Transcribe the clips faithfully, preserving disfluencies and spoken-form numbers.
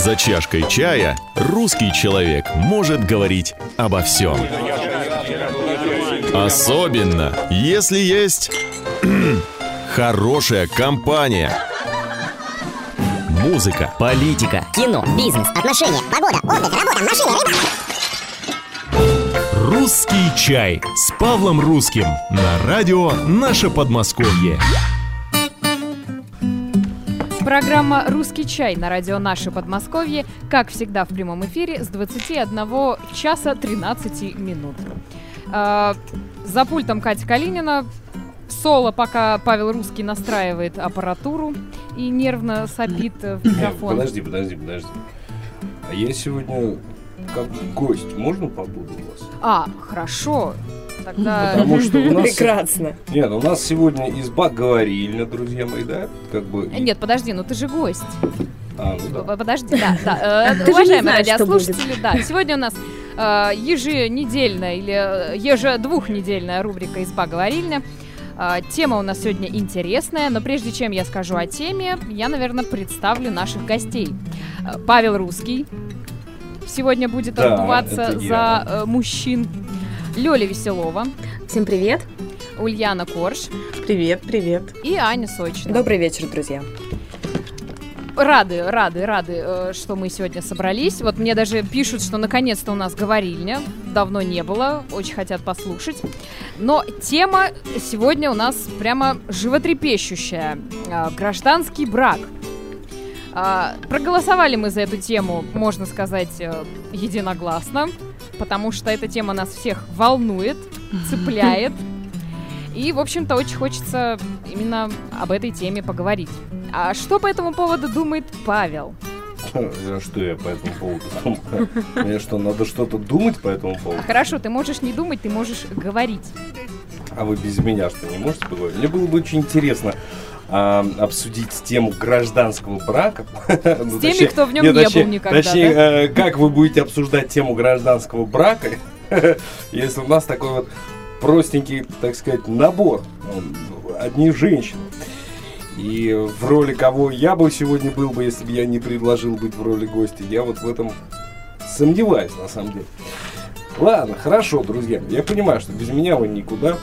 За чашкой чая русский человек может говорить обо всем. Особенно, если есть хорошая компания. Музыка, политика, кино, бизнес, отношения, погода, отдых, работа, машина, рыба. Русский чай с Павлом Русским на радио «Наше Подмосковье». Программа «Русский чай» на радио «Наше Подмосковье», как всегда в прямом эфире с двадцати одного часа тринадцати минут. А, за пультом Катя Калинина. Соло, пока Павел Русский настраивает аппаратуру и нервно сопит в микрофон. Подожди, подожди, подожди. А я сегодня как гость, можно побуду у вас? А, хорошо. Тогда... Потому что у нас... Прекрасно. Нет, у нас сегодня изба говорильня, друзья мои, да? Как бы... Нет, подожди, ну ты же гость. А, ну да. Подожди, да, да. Ты же не Уважаемые знаешь, что радиослушатели, да, сегодня у нас э, еженедельная или ежедвухнедельная рубрика «Изба говорильня». Э, тема у нас сегодня интересная, но прежде чем я скажу о теме, я, наверное, представлю наших гостей. Э, Павел Русский сегодня будет Да, отдуваться это за я. э, мужчин. Лёля Веселова, Всем привет. Ульяна Корж Привет, привет. и Аня Сочина. Добрый вечер, друзья. Рады, рады, рады, э, что мы сегодня собрались. Вот мне даже пишут, что наконец-то у нас говорильня. Давно не было, очень хотят послушать. Но тема сегодня у нас прямо животрепещущая. Э, Гражданский брак. Э, Проголосовали мы за эту тему, можно сказать, э, единогласно, потому что эта тема нас всех волнует, цепляет. И, в общем-то, очень хочется именно об этой теме поговорить. А что по этому поводу думает Павел? Что я по этому поводу думаю? Мне что, надо что-то думать по этому поводу? Хорошо, ты можешь не думать, ты можешь говорить. А вы без меня что, не можете поговорить? Мне было бы очень интересно а, обсудить тему гражданского брака. С теми, кто в нем не был никогда, Точнее, да? э, как вы будете обсуждать тему гражданского брака, если у нас такой вот простенький, так сказать, набор. Одни женщины. И в роли кого я бы сегодня был бы, если бы я не предложил быть в роли гостя, я вот в этом сомневаюсь, на самом деле. Ладно, хорошо, друзья. Я понимаю, что без меня вы никуда.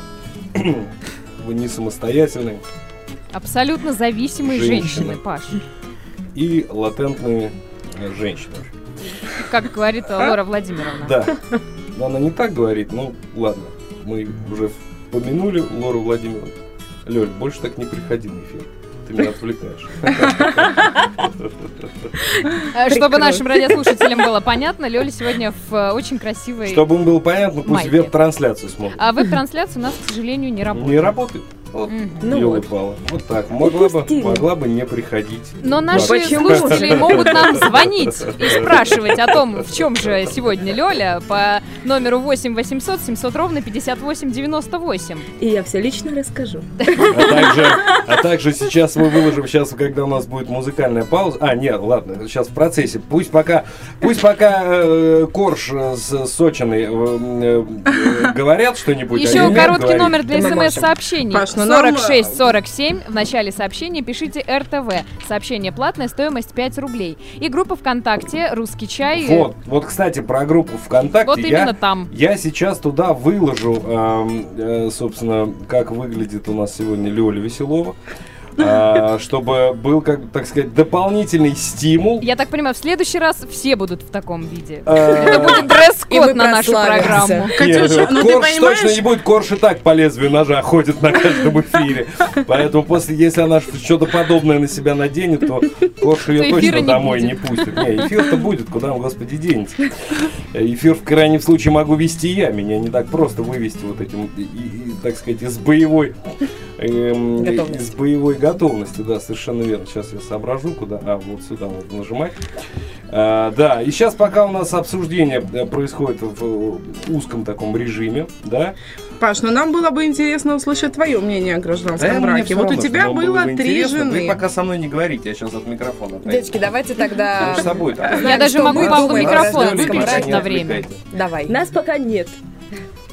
Вы не самостоятельные. Абсолютно зависимые Женщины. женщины, Паш. И латентные женщины. Как говорит Лора Владимировна. Да. Но она не так говорит, ну ладно. Мы уже помянули Лору Владимировну. Лёль, больше так не приходи в эфир. Ты меня отвлекаешь. Чтобы нашим радиослушателям было понятно, Лёля сегодня в очень красивой... Чтобы им было понятно, пусть майке. веб-трансляцию смотрят. А веб-трансляция у нас, к сожалению, не работает. Не работает. Вот, Ну ёлы-палы. Вот так. Могла бы, Упустили. могла бы не приходить. Но наши Почему? слушатели могут нам звонить и спрашивать о том, в чем же сегодня Лёля, по номеру восемь восемьсот семьсот ровно пятьдесят восемь девяносто восемь. И я все лично расскажу. А также, а также сейчас мы выложим, сейчас, когда у нас будет музыкальная пауза. А, нет, ладно, сейчас в процессе. Пусть пока, пусть пока э, Корж с Сочиной э, э, говорят что-нибудь. Еще а Лена короткий говорит. номер для Да мы можем. смс-сообщений. Паш, ну сорок нам, шесть сорок семь. В начале сообщения пишите эр тэ вэ. Сообщение платное, стоимость пять рублей. И группа ВКонтакте «Русский чай». Вот, вот, кстати, про группу ВКонтакте. Вот я, именно там. Я сейчас туда выложу, эм, э, собственно, как выглядит у нас сегодня Лёля Веселова. А, чтобы был, как, так сказать, дополнительный стимул. Я так понимаю, в следующий раз все будут в таком виде. А, Это будет И дресс-код мы на нашу прославимся. программу. Нет, Катюша, вот ну ты Корж понимаешь- точно не будет, Корж и так по лезвию ножа ходит на каждом эфире. Поэтому после, если она что-то подобное на себя наденет, то Корж ее То эфира точно не домой будет. не пустит. Не, эфир-то будет, куда вы, господи, денете. Эфир в крайнем случае могу вести я, меня не так просто вывести вот этим, и, и, так сказать, из боевой эм, Готовности. из боевой готовности, да, совершенно верно. Сейчас я соображу, куда, а вот сюда надо нажимать. А, да, и сейчас пока у нас обсуждение э, происходит в узком таком режиме, да. Паш, ну нам было бы интересно услышать твое мнение о гражданском Да, мне браке. всё Вот равно, у тебя чтобы вам было три интересно. жены. Вы пока со мной не говорите, я сейчас от микрофона отойду. Девочки, давайте тогда... Между собой так. Я Знаем, даже что могу мы Павлу думаем о микрофон гражданском выключить браке. на время. Давай. Нас пока нет.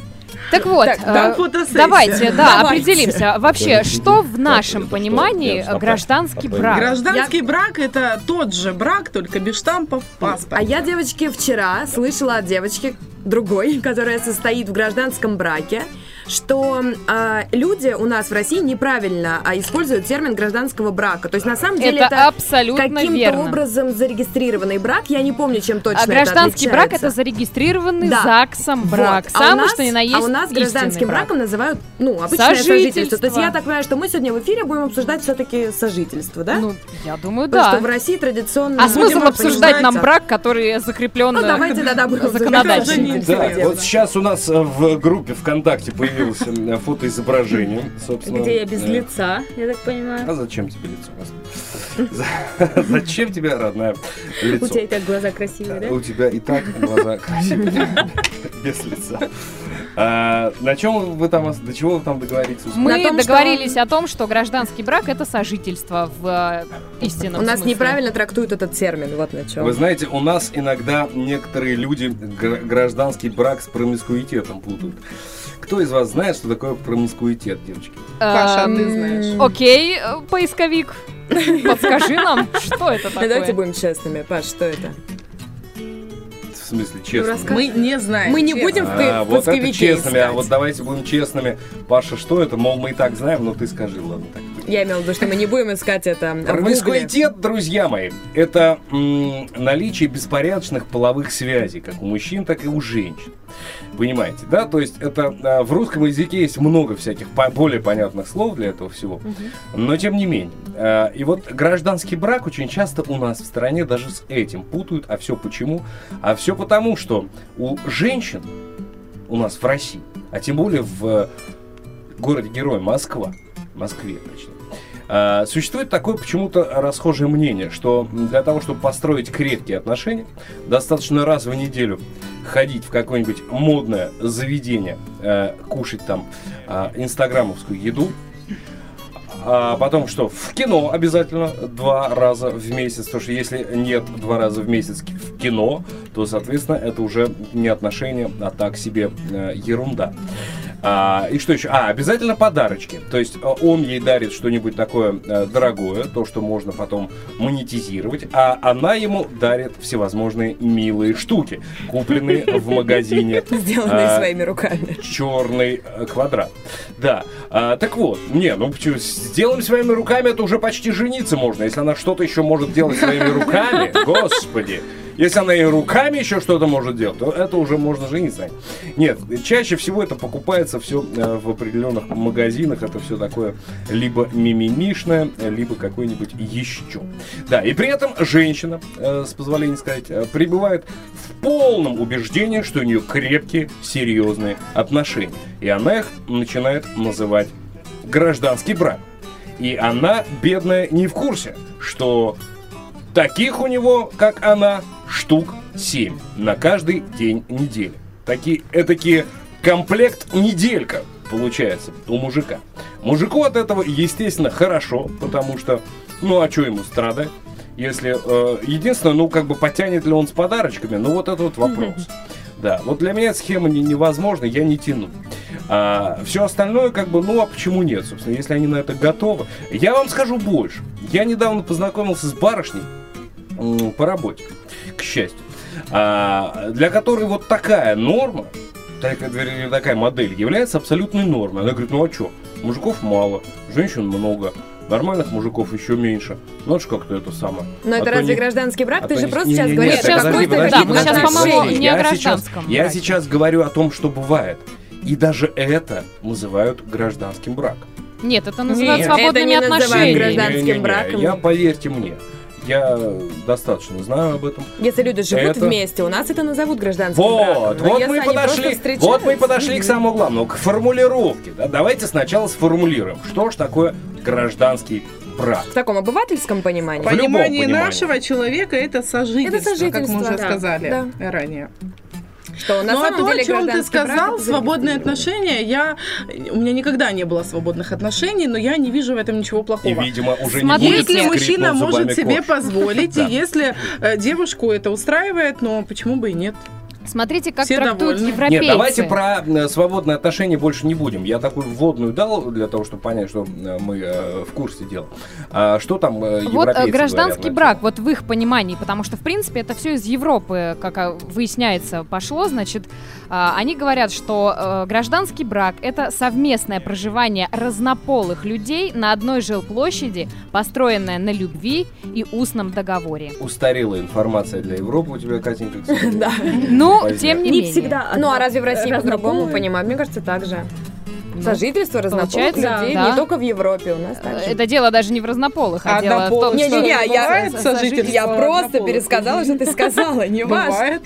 Так вот, Так, э, там фотосессия. давайте, да, Давайте. определимся. Вообще, что в нашем понимании гражданский брак? Гражданский брак – это тот же брак, только без штампов в А паспорте. я, девочки, вчера слышала от девочки другой, которая состоит в гражданском браке, что э, люди у нас в России неправильно а, используют термин гражданского брака. То есть на самом деле Это это, абсолютно каким-то верно. образом зарегистрированный брак. Я не помню, чем точно А это гражданский брак отличается. это зарегистрированный Да. ЗАГСом брак. Вот. А у Самый, нас- что ни на есть А у нас истинный гражданским брак. браком называют, ну, обычное Сожительство. сожительство. То есть я так понимаю, что мы сегодня в эфире будем обсуждать все-таки сожительство, да? Ну, я думаю, Потому да. что в России традиционно... А смысл будем обсуждать нам обсуждать- брак, который закреплен Ну, давайте, да-да, будем обсуждать. законодательно? Это уже Да, интересно. вот сейчас у нас э, в группе ВКонтакте появилось э, фотоизображение, собственно. Где я без э, лица, я так понимаю. А зачем тебе лицо? Господи? За- Зачем тебе, родная, лицо? У тебя и так глаза красивые, да? У тебя и так глаза красивые, без лица. А, на чем вы там, до чего вы там договоритесь? Мы На том, что- договорились о том, что гражданский брак это сожительство в э, истинном У нас смысле. неправильно трактуют этот термин, вот на чем. Вы знаете, у нас иногда некоторые люди гра- гражданский брак с промискуитетом путают. Кто из вас знает, что такое промискуитет, девочки? Паша, а ты Эм, знаешь. Окей, э, поисковик, подскажи нам, что это Ну, давайте такое? будем честными. Паш, что это? В смысле, честно? расскажи. Мы не знаем. Мы не честно. будем в А, в вот это поисковике честными, а искать. вот давайте будем честными. Паша, что это? Мол, мы и так знаем, но ты скажи, ладно, так. Я имела в виду, что мы не будем искать это в Гугле. Промискуитет, друзья мои, это м, наличие беспорядочных половых связей, как у мужчин, так и у женщин. Понимаете, да? То есть это а, в русском языке есть много всяких по- более понятных слов для этого всего, но тем не менее. А, и вот гражданский брак очень часто у нас в стране даже с этим путают. А все почему? А все потому, что у женщин у нас в России, а тем более в городе-герой Москва, Москве, точнее, а, существует такое почему-то расхожее мнение, что для того, чтобы построить крепкие отношения, достаточно раз в неделю ходить в какое-нибудь модное заведение, э, кушать там э, инстаграмовскую еду, а потом что? В кино обязательно два раза в месяц, потому что если нет два раза в месяц в кино, то, соответственно, это уже не отношения, а так себе э, ерунда. А, и что еще? А, обязательно подарочки. То есть э, он ей дарит что-нибудь такое э, дорогое, то, что можно потом монетизировать, а она ему дарит всевозможные милые штуки, купленные в магазине. Сделанные а, своими руками. Черный э, квадрат. Да. А, так вот, не, ну почему, сделаем своими руками, это уже почти жениться можно. Если она что-то еще может делать своими руками, господи. Если она и руками еще что-то может делать, то это уже можно жениться. Нет, чаще всего это покупается все в определенных магазинах. Это все такое либо мимимишное, либо какое-нибудь еще. Да, и при этом женщина, э, с позволения сказать, э, пребывает в полном убеждении, что у нее крепкие, серьезные отношения. И она их начинает называть гражданский брак. И она, бедная, не в курсе, что таких у него, как она, штук семь на каждый день недели. Такие, этакие комплект неделька получается у мужика. Мужику от этого, естественно, хорошо, потому что, ну а что ему страдать? Если, э, единственное, ну как бы потянет ли он с подарочками, ну вот это вот вопрос. Да, вот для меня эта схема не, невозможна, я не тяну. А, все остальное, как бы, ну а почему нет, собственно, если они на это готовы. Я вам скажу больше. Я недавно познакомился с барышней м, по работе, к счастью, а, для которой вот такая норма, такая, вернее, такая модель является абсолютной нормой. Она говорит, ну а что, мужиков мало, женщин много. Нормальных мужиков еще меньше. Ну, это ж как-то это самое. Но А это то разве не- гражданский брак? а Ты то же не- просто не- сейчас не- говоришь нет, о подожди, какой-то подожди, да, мы сейчас, подожди, по-моему, подожди. не о Я сейчас- гражданском Я браке. сейчас говорю о том, что бывает. И даже это называют гражданским браком. Нет, это называют Нет, свободными это не называют отношениями. гражданским Не-не-не, браком. Я, поверьте мне, я достаточно знаю об этом. Если люди живут Это- вместе, у нас это назовут гражданским Вот, браком. Но вот если мы, они подошли, просто встречаются- вот мы подошли к самому главному, к формулировке. Да? Давайте сначала сформулируем, что ж такое гражданский брак. В таком обывательском понимании. В любом Понимание понимании. нашего человека это сожительство, Это сожительство, как мы уже да, сказали да. ранее. Что на Ну а самом то, деле о чем ты гражданский брак сказал, это свободные зарегистрировано. отношения, я у меня никогда не было свободных отношений, но я не вижу в этом ничего И, плохого. видимо, уже Смотрите. не будет Если скрипнуть мужчина зубами может себе кошки. позволить, Да. и если э, девушку это устраивает, но почему бы и нет? Смотрите, как Все трактуют довольны. европейцы. Нет, давайте про э, свободные отношения больше не будем. Я такую вводную дал для того, чтобы понять, что э, мы э, в курсе дела. А что там э, Вот э, европейцы гражданский говорят на брак, это? вот в их понимании, потому что, в принципе, это все из Европы, как а, выясняется, пошло, значит, а, они говорят, что э, гражданский брак — это совместное проживание разнополых людей на одной жилплощади, построенное на любви и устном договоре. Устарелая информация для Европы у тебя, Катенька, к сожалению. Да. Но, Поздняк. тем не, Не менее. всегда. Ну, а разве в России по-другому разнополые? понимают? Мне кажется, так же. Ну, Сожительство разнополых получается, людей, да. не только в Европе, у нас так же. Это дело даже не в разнополых, а, А дело в том, однополых что... Не-не-не, я- бывает я- сожительство Я просто однополых пересказала, что ты сказала, не важно. Бывает.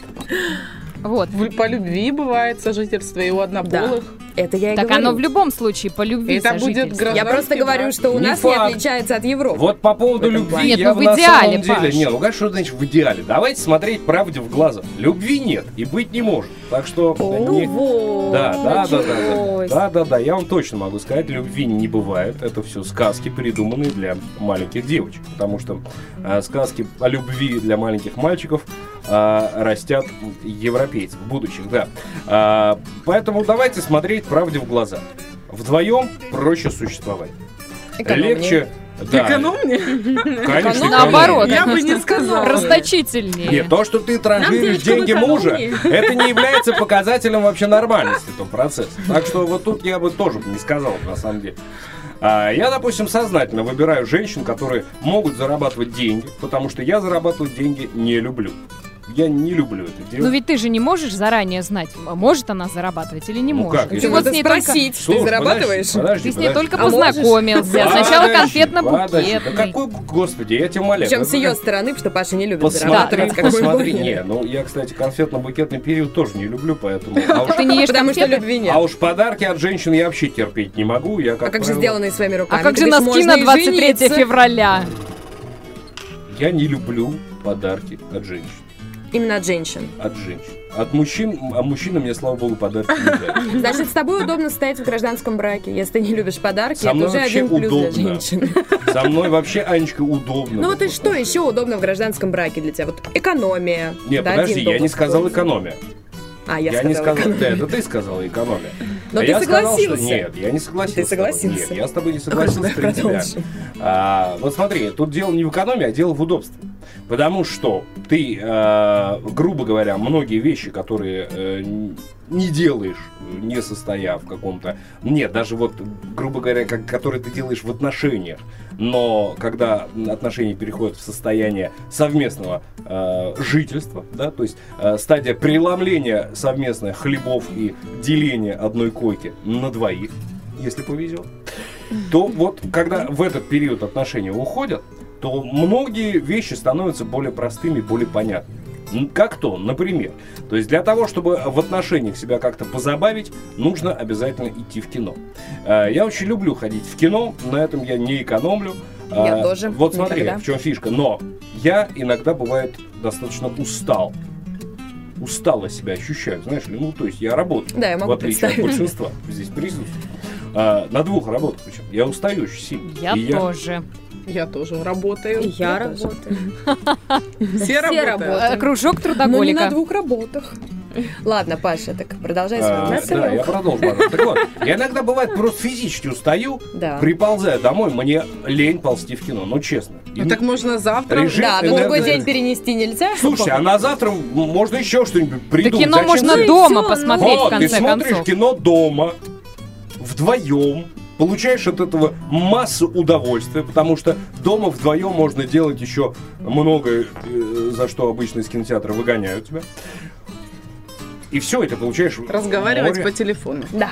Вот. В- По любви бывает сожительство и у однополых. Это я и Так говорю. оно в любом случае по любви Это будет сожительство. гражданский Я просто говорю, брак. что у Не нас не факт. отличается от Европы. Вот по поводу В этом любви плане. Нет, я ну в на идеале, самом деле... Паш. Нет, ну как что значит в идеале? Давайте смотреть правде в глаза. Любви нет и быть не может. Так что... Ну не- вот. Да, да, да, да, началось. да, да, да, я вам точно могу сказать, любви не бывает. Это все сказки, придуманные для маленьких девочек. Потому что э, сказки о любви для маленьких мальчиков э, растят европейцев, будущих, да. А, поэтому давайте смотреть правде в глаза. Вдвоем проще существовать. Экономнее. Легче... Да, Экономнее? конечно, Наоборот. Я бы не сказала. Расточительнее. Нет, то, что ты транжиришь девочкам деньги мужа, экономнее. это не является показателем вообще нормальности этого процесса. Так что вот тут я бы тоже не сказал, на самом деле. А, я, допустим, сознательно выбираю женщин, которые могут зарабатывать деньги, потому что я зарабатывать деньги не люблю. Я не люблю это Ну делать. ведь ты же не можешь заранее знать, может она зарабатывать или не Ну может. как, Ты если вот Надо с ней только, спросить, Слушай, ты зарабатываешь? Подожди, подожди, ты с ней подожди. только А можешь? познакомился. Сначала Подожди, конфетно-букетный. подожди. Да какой, господи, я тебя умоляю. Причем Ну, с ее как- стороны, потому что Паша не любит Посмотри, зарабатывать, как мы посмотри. поняли. Не, ну я, кстати, конфетно-букетный период тоже не люблю, поэтому... А уж, Ты не ешь Потому что конфеты? любви нет. а уж подарки от женщин я вообще терпеть не могу. Я, А как как же правило, сделанные своими руками? А как Ты же говоришь, носки можно на и двадцать третье жениться. февраля? Я не люблю подарки от женщин. Именно от женщин. От женщин. От мужчин, а мужчины мне, слава богу, подарки не дают. Значит, с тобой удобно состоять в гражданском браке. Если ты не любишь подарки, Со это мной уже вообще один плюс удобно. для женщин. Со мной вообще, Анечка, удобно. Ну вот и в что отношениях. еще удобно в гражданском браке для тебя? Вот экономия. Нет, Да, подожди, один я не дома сказал строится. экономия. А, я, Я не сказала сказал, экономия. да, это ты сказала экономия. Но А ты я сказал, что согласился. нет, я не согласился. Ты с тобой. согласился. Нет, я с тобой не Можно согласился принципиально. продолжим. А, вот смотри, тут дело не в экономии, а дело в удобстве. Потому что ты, э, грубо говоря, многие вещи, которые э, н- не делаешь, не состоя в каком-то... Нет, даже вот, грубо говоря, как, которые ты делаешь в отношениях, но когда отношения переходят в состояние совместного э, жительства, да, то есть э, стадия преломления совместных хлебов и деления одной койки на двоих, если повезет, то вот когда в этот период отношения уходят, то многие вещи становятся более простыми, более понятными. М, Как то, например. То есть для того, чтобы в отношениях себя как-то позабавить, нужно обязательно идти в кино. Э, Я очень люблю ходить в кино, на этом я не экономлю. Я Э, тоже, Вот смотри, никогда. в чем фишка. Но я иногда, бывает, достаточно устал. Устало себя ощущаю, знаешь ли. Ну, то есть я работаю, Да, я могу в отличие от представить. большинства здесь присутствует. А, на двух работах причем. Я устаю очень сильно. Я И тоже. Я тоже работаю. И я тоже. работаю. Все Все работают. работают. Э, Кружок Ну, не на трудоголика. двух работах. Ладно, Паша, так продолжай А, свою мысль. да, я продолжу. ладно. Так вот, я иногда, бывает, просто физически устаю, Да. приползая домой, мне лень ползти в кино, ну честно. И- Ну так можно завтра. Режим Да, но энерго- другой день перенести нельзя. Слушайте, а на завтра м, можно еще что-нибудь Да придумать. кино Зачем можно ты- дома всё, посмотреть, в Вот, ты конце смотришь концов. кино дома, вдвоем, получаешь от этого массу удовольствия, потому что дома вдвоем можно делать еще многое, э, за что обычно из кинотеатра выгоняют тебя. И все, это получаешь Разговаривать море. по телефону. Да,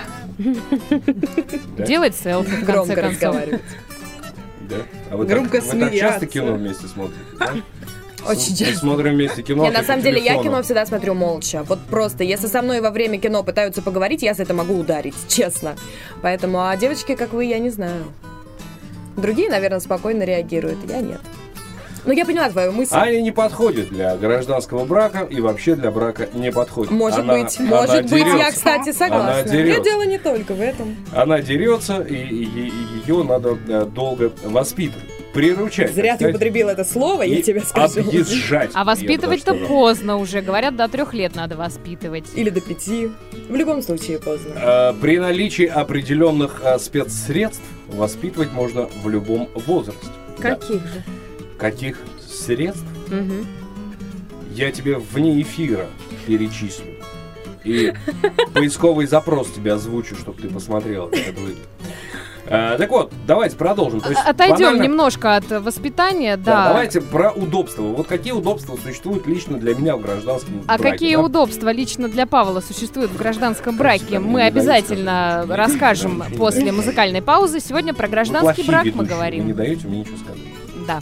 Да? Делать селфи, в конце громко концов. разговаривать. Да? А вы Громко так, вы так часто смеяться. кино вместе смотрите? да? Очень Мы часто. смотрим вместе кино. Не, а на ты самом по деле, я телефону. кино всегда смотрю молча. Вот просто, если со мной во время кино пытаются поговорить, я за это могу ударить, честно. Поэтому, а девочки, как вы, я не знаю. Другие, наверное, спокойно реагируют, я нет. Ну, я поняла твою мысль. Аня не подходит для гражданского брака и вообще для брака не подходит. Может Она- быть, она может быть, я, дерется. кстати, Она согласна. дерется. И дело не только в этом. Она дерется, и, ее надо э, долго воспитывать. приручать. Зря ты употребил это слово, я тебе скажу. Объезжать. А воспитывать-то поздно уже. Говорят, до трех лет надо воспитывать. Или до пяти. В любом случае поздно. А, при наличии определенных а, спецсредств воспитывать можно в любом возрасте. Каких да. же? Каких средств? Угу. Я тебе вне эфира перечислю. И поисковый запрос тебе озвучу, чтобы ты посмотрела, как это выглядит. А, так вот, давайте продолжим. То есть, Отойдем банально... немножко от воспитания, да. да. Давайте про удобства. Вот какие удобства существуют лично для меня в гражданском а браке? А какие да? удобства лично для Павла существуют в гражданском браке? Мы обязательно расскажем после музыкальной паузы. Сегодня про гражданский брак мы говорим. Вы не даете мне ничего сказать. Да.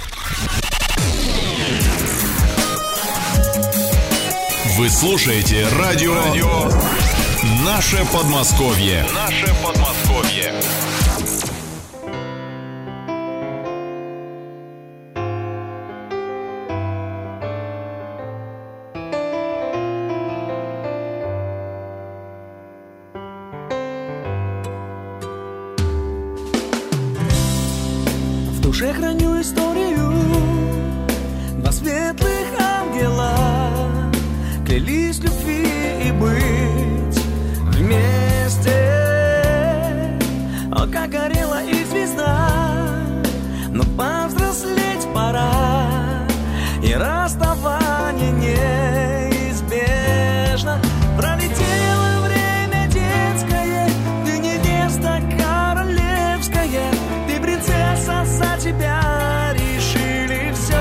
Вы слушаете радио, радио «Наше Подмосковье». «Наше Подмосковье». В душе храню историю два светлых ангела. Клялись любви и быть вместе. О, как горела их звезда. Но повзрослеть пора, и расставание неизбежно. Пролетело время детское, ты невеста королевская, ты принцесса, за тебя решили все.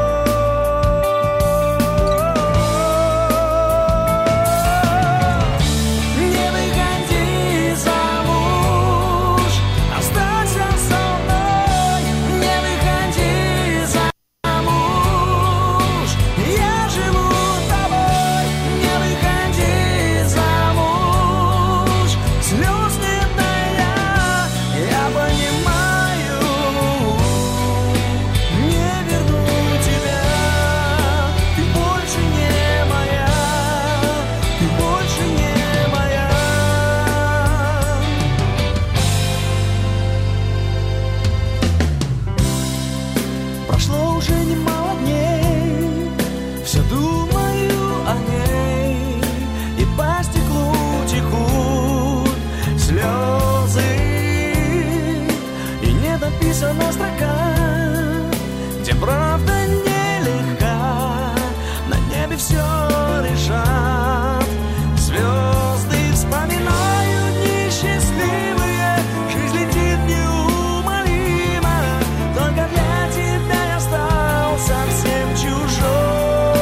Написана строка, где правда нелегка, на небе все решат звезды, вспоминают дни счастливые, жизнь летит неумолимо, только для тебя я стал совсем чужой.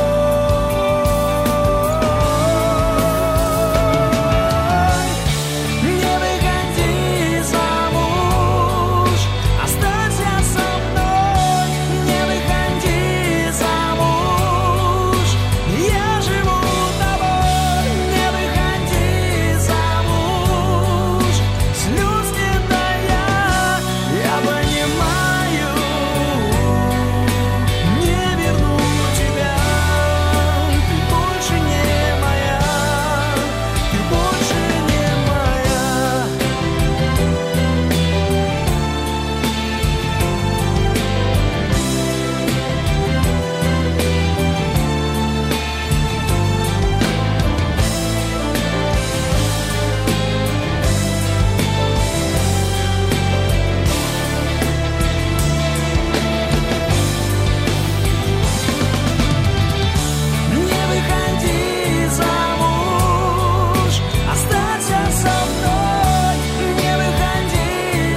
Не выходи замуж, останься со мной, не выходи замуж, я живу тобой, не выходи замуж, слез не тая, я понимаю, не верну тебя, ты больше не моя, ты больше не моя. Не выходи замуж, останься со мной, не выходи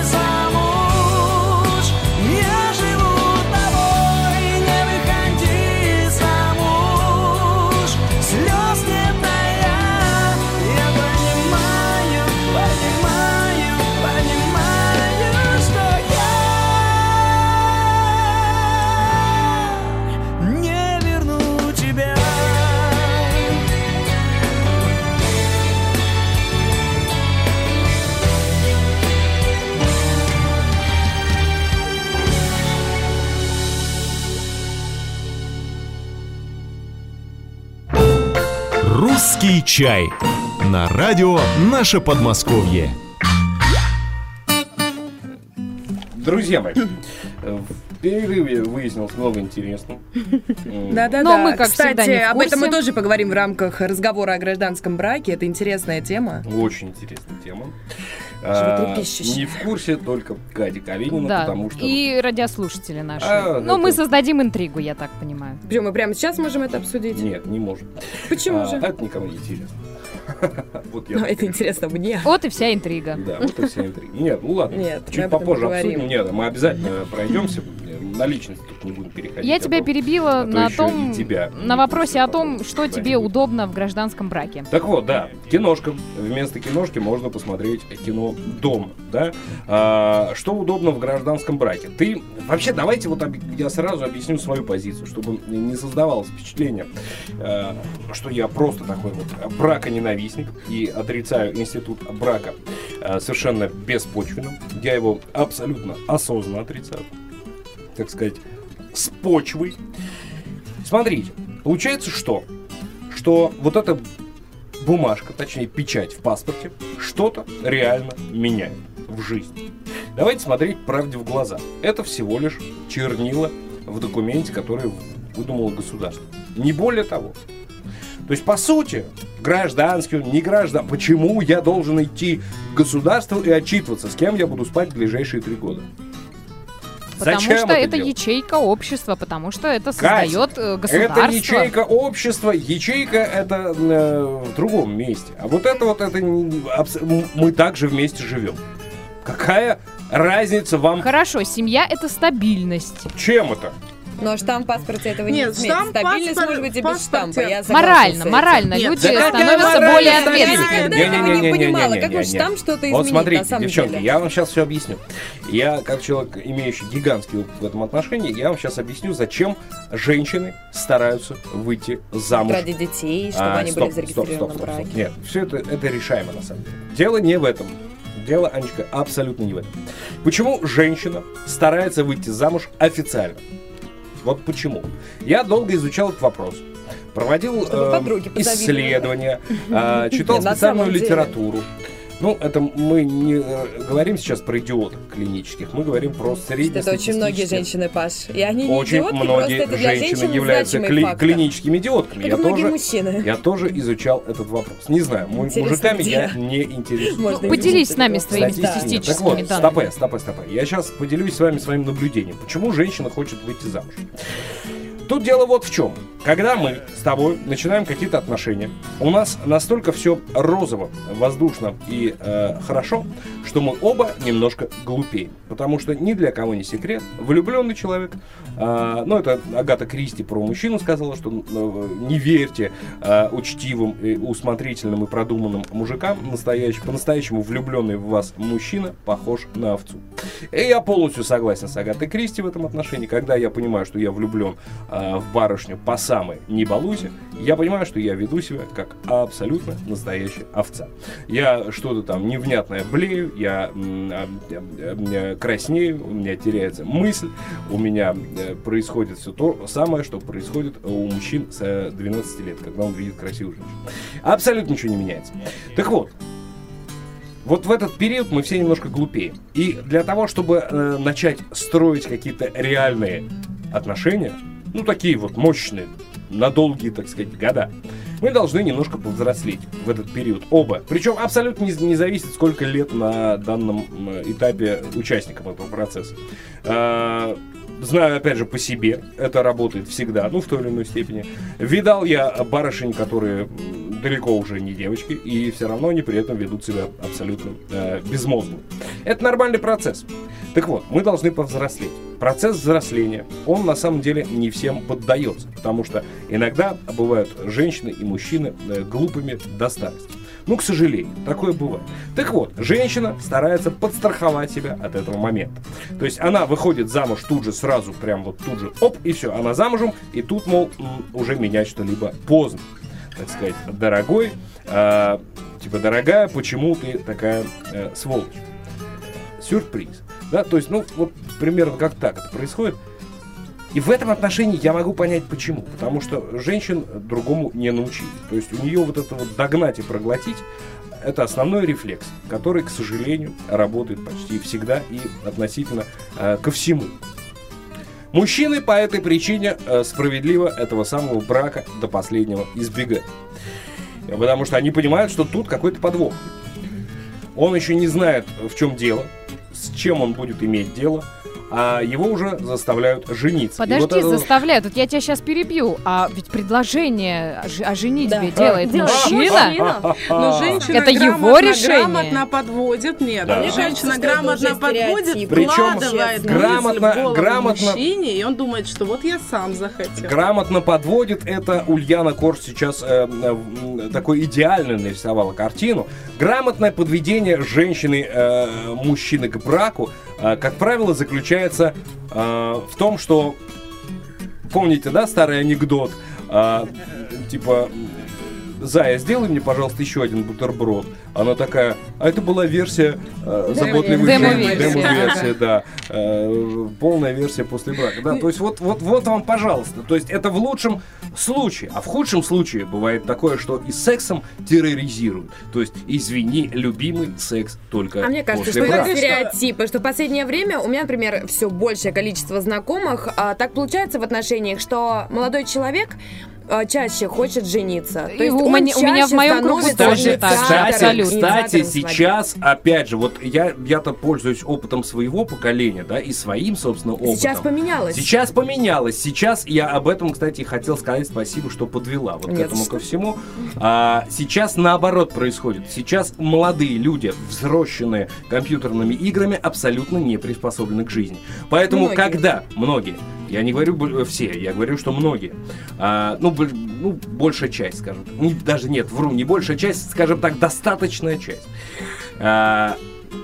замуж, я живу тобой, не выходи замуж, слез не тая, я понимаю, понимаю, понимаю, что я не верну тебя. «Русский чай» на радио «Наше Подмосковье». Друзья мои, в перерыве выяснилось много интересного. Да-да-да. Но мы, как Кстати, всегда, не в об этом мы курсе. тоже поговорим в рамках разговора о гражданском браке. Это интересная тема. Очень интересная тема. Животрепещущая. Не в курсе только Катя Калинина, Да, потому что... и радиослушатели наши. А, Ну, мы это- создадим интригу, я так понимаю. Причем мы прямо сейчас можем это обсудить? Нет, не можем. Почему А, же? Это никому не интересно. Вот я Ну, так это решил. интересно мне. Вот и вся интрига. Да, вот и вся интрига. Нет, ну ладно. Нет, мы чуть об этом попозже поговорим. обсудим. Нет, мы обязательно пройдемся. На личность тут не будем переходить. Я а тебя то- перебила а то на еще том, и тебя на не вопросе пустят о том, потом что тебе куда-нибудь. удобно в гражданском браке. Так вот, да, киношка. Вместо киношки можно посмотреть кино дома, да? А, что удобно в гражданском браке? Ты вообще, давайте вот об- я сразу объясню свою позицию, чтобы не создавалось впечатление, а, что я просто такой вот браконенавистник и отрицаю институт брака а, совершенно беспочвенно. Я его абсолютно осознанно отрицаю, так сказать, с почвой. Смотрите, получается что? Что вот эта бумажка, точнее печать в паспорте, что-то реально меняет в жизни. Давайте смотреть правде в глаза. Это всего лишь чернила в документе, который выдумало государство. Не более того. То есть, по сути, гражданский, он, не граждан. Почему я должен идти к государству и отчитываться, с кем я буду спать в ближайшие три года? Потому Зачем что это делать? ячейка общества, потому что это Катя, создает э, государство. Это ячейка общества, ячейка это э, в другом месте. А вот это вот, это не- абс- м- мы также вместе живем. Какая разница вам? Хорошо, семья — это стабильность. Чем это? Но штамп в паспорте этого не Нет, изменит. штамп Стабильность паспор- может быть и без паспорте. штампа. Я согласна Морально, с этим. морально. Нет, Люди да какая становятся моральная более стабильность? Я ответственными. никогда этого не Не-не-не-не-не-не-не-не. понимала, как вот штамп что-то Вот изменит смотрите, на самом девчонки, деле. я вам сейчас все объясню. Я, как человек, имеющий гигантский опыт в этом отношении, я вам сейчас объясню, зачем женщины стараются выйти замуж. Ради детей, чтобы А, они стоп, были зарегистрированы стоп, в стоп, стоп, браке. стоп. Нет, все это, это решаемо на самом деле. Дело не в этом. Дело, Анечка, абсолютно не в этом. Почему женщина старается выйти замуж официально? Вот почему. Я долго изучал этот вопрос. Проводил Чтобы э, подруги позавидовали. исследования, э, читал Нет, на специальную самом деле. литературу. Ну, это мы не э, говорим сейчас про идиотов клинических, мы говорим про Это очень многие среднестатистических. женщины, Паш. И они не Очень идиотки, просто многие это для женщины женщин являются значимый кли- фактор. клиническими идиотками. Как Я и многие тоже, мужчины. я тоже изучал этот вопрос. Не знаю, му- Интересно, мужиками где? я не интересуюсь. Можно Ну, поделись изучить с нами это. своими Статистики нет. статистическими Так вот, данными. стопэ, стопэ, стопэ. Я сейчас поделюсь с вами своим наблюдением. Почему женщина хочет выйти замуж? Тут дело вот в чем. Когда мы с тобой начинаем какие-то отношения, у нас настолько все розово, воздушно и э, хорошо, что мы оба немножко глупеем. Потому что ни для кого не секрет, влюбленный человек, э, ну это Агата Кристи про мужчину сказала, что э, не верьте э, учтивым, и усмотрительным и продуманным мужикам, настоящий, по-настоящему влюбленный в вас мужчина похож на овцу. И я полностью согласен с Агатой Кристи в этом отношении. Когда я понимаю, что я влюблен э, в барышню по самой не балуйся, я понимаю, что я веду себя как абсолютно настоящая овца. Я что-то там невнятное блею, я м, а, а, а, краснею, у меня теряется мысль, у меня э, происходит все то самое, что происходит у мужчин с э, двенадцати лет, когда он видит красивую женщину. Абсолютно ничего не меняется. Так вот, вот в этот период мы все немножко глупеем. И для того, чтобы э, начать строить какие-то реальные отношения, ну такие вот мощные, на долгие, так сказать, года, мы должны немножко повзрослеть в этот период. Оба. Причем абсолютно не, не зависит, сколько лет на данном э, этапе участникам этого процесса. Э, Знаю, опять же, по себе, это работает всегда, ну, в той или иной степени. Видал я барышень, которые м, далеко уже не девочки, и все равно они при этом ведут себя абсолютно э, безмозгло. Это нормальный процесс. Так вот, мы должны повзрослеть. Процесс взросления, он на самом деле не всем поддается, потому что иногда бывают женщины и мужчины э, глупыми до старости. Ну, к сожалению, такое бывает. Так вот, женщина старается подстраховать себя от этого момента. То есть она выходит замуж тут же, сразу, прям вот тут же, оп, и все, она замужем, и тут, мол, м, уже менять что-либо поздно. Так сказать, дорогой, э, типа, дорогая, почему ты такая э, сволочь? Сюрприз. Да, то есть, ну, вот примерно как так это происходит. И в этом отношении я могу понять почему. Потому что женщин другому не научили. То есть у нее вот это вот догнать и проглотить — это основной рефлекс, который, к сожалению, работает почти всегда и относительно э, ко всему. Мужчины по этой причине э, справедливо этого самого брака до последнего избегают. Потому что они понимают, что тут какой-то подвох. Он еще не знает, в чем дело, с чем он будет иметь дело, а его уже заставляют жениться. Подожди, вот это... заставляют. Вот я тебя сейчас перебью. А ведь предложение о, ж- о женитьбе Да. делает Делает мужчина. Но женщина Это его грамотно, решение. грамотно подводит. Нет, Да. женщина Мне кажется, грамотно что это уже подводит, стереотип. Причем вкладывает грамотно- мысль в голову грамотно- мужчине, и он думает, что вот я сам захотел. Грамотно подводит это. Ульяна Корж сейчас э, э, такой идеально нарисовала картину. Грамотное подведение женщины э, мужчины к браку, э, как правило, заключается э, в том, что, помните, да, старый анекдот, э, типа: «Зая, сделай мне, пожалуйста, еще один бутерброд». Она такая: а это была версия э, заботливой жены. Демо-версия. Демо-версия, да. Э, полная версия после брака. Да, то есть вот, вот, вот вам, пожалуйста. То есть это в лучшем случае. А в худшем случае бывает такое, что и сексом терроризируют. То есть, извини, любимый секс только А мне кажется, после что брака. это стереотипы, что в последнее время у меня, например, все большее количество знакомых, а, так получается в отношениях, что молодой человек а, чаще хочет жениться. И То есть у он меня- у меня в чаще моем кругу становится тоже Кстати, так же, кстати, абсолютно. кстати, инициатором свадьбы. сейчас, опять же, вот я, я-то пользуюсь опытом своего поколения, да, и своим, собственно, опытом. Сейчас поменялось. Сейчас поменялось. Сейчас я об этом, кстати, хотел сказать спасибо, что подвела вот к Нет, этому что? ко всему. А, сейчас наоборот происходит. Сейчас молодые люди, взросшенные компьютерными играми, абсолютно не приспособлены к жизни. Поэтому Многие. когда многие, я не говорю бо- все, я говорю, что многие, а, ну, бо- ну, большая часть, скажем так, не, даже нет, вру, не большая часть, скажем так, достаточная часть. А,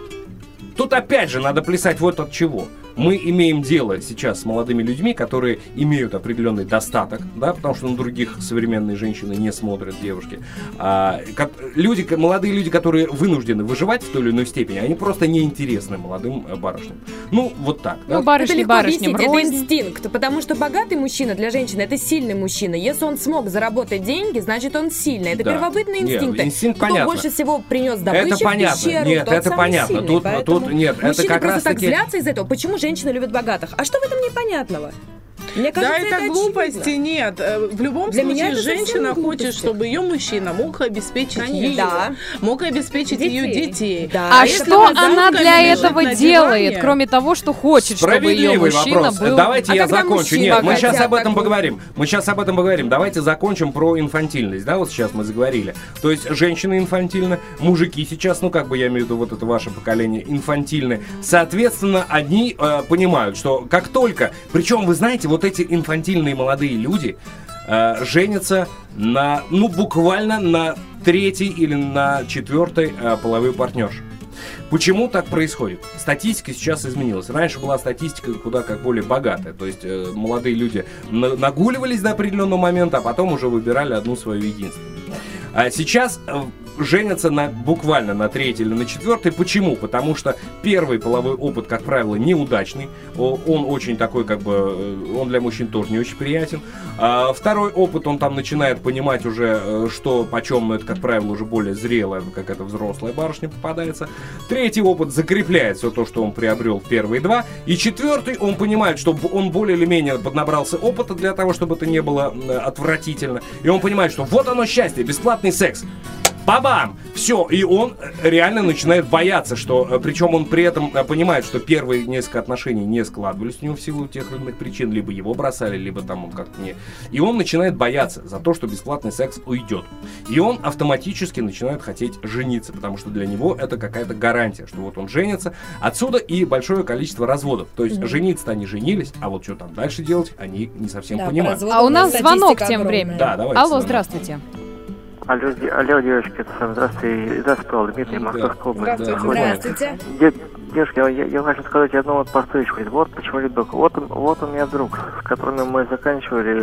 Тут опять же надо плясать вот от чего. Мы имеем дело сейчас с молодыми людьми, которые имеют определенный достаток, да, потому что на других современные женщины не смотрят, девушки. А, ко- люди, ко- молодые люди, которые вынуждены выживать в той или иной степени, они просто неинтересны молодым э, барышням. Ну, вот так. Да? Ну, барышни, это легко барышням объяснить, рознь. это инстинкт, потому что богатый мужчина для женщины — это сильный мужчина. Если он смог заработать деньги, значит он сильный. Это Да. первобытные Нет, инстинкты. инстинкт Кто понятно. больше всего принес добычи Это в понятно. пещеру, Нет, тот это самый понятно. сильный. Тут- Поэтому тут нет, это мужчины как просто раз так таки- злятся из-за этого. Почему женщины любят богатых? А что в этом непонятного? Мне Да, кажется, это глупости очевидно. нет. Э, В любом Для меня случае, это совсем женщина глупости. хочет, чтобы ее мужчина мог обеспечить Конечно. ее, Да. мог обеспечить Детей. ее детей. Да. А А если что она она замками для лежит этого на делает, диване? кроме того, что хочет, чтобы ее Справедливый мужчина вопрос. был... Давайте А я когда закончу. мужчины Нет, мы хотят сейчас об этом такую- поговорим. Мы сейчас об этом поговорим. Давайте закончим про инфантильность. Да, вот сейчас мы заговорили. То есть женщины инфантильны, мужики сейчас, ну как бы я имею в виду вот это ваше поколение, инфантильны. Соответственно, они э, понимают, что как только... Причем, вы знаете, вот эти инфантильные молодые люди э, женятся на, ну буквально на третьей или на четвертой э, половой партнерши. Почему так происходит? Статистика сейчас изменилась. Раньше была статистика куда как более богатая. То есть э, молодые люди на- нагуливались до определенного момента, а потом уже выбирали одну свою единственную. А сейчас э, женятся на, буквально на третьей или на четвертой. Почему? Потому что первый половой опыт, как правило, неудачный. О- Он очень такой, как бы, э, он для мужчин тоже не очень приятен. А второй опыт, он там начинает понимать уже, э, что почем, но это, как правило, уже более зрелая, какая-то взрослая барышня попадается. Третий опыт закрепляет все то, что он приобрел в первые два. И четвертый, он понимает, что б- он более или менее поднабрался опыта для того, чтобы это не было э, отвратительно. И он понимает, что вот оно счастье, бесплатный секс. Бабам! Все, и он реально начинает бояться, что, причем он при этом понимает, что первые несколько отношений не складывались у него в силу тех или иных причин, либо его бросали, либо там он как-то не... И он начинает бояться за то, что бесплатный секс уйдет. И он автоматически начинает хотеть жениться, потому что для него это какая-то гарантия, что вот он женится. Отсюда и большое количество разводов. То есть жениться-то они женились, а вот что там дальше делать, они не совсем Да, по понимают. разводу А у нас статистика звонок тем огромная. временем. Да, давайте Алло, звонок. здравствуйте. Алло, де- алло, девочки, это сам, здравствуйте, Заспал, Дмитрий, Да. Московская область. Здравствуйте. Находится. Здравствуйте. Де- девушки, я, я хочу сказать одну вот простую вещь. Вот почему люблю. Вот, он- вот у меня друг, с которым мы заканчивали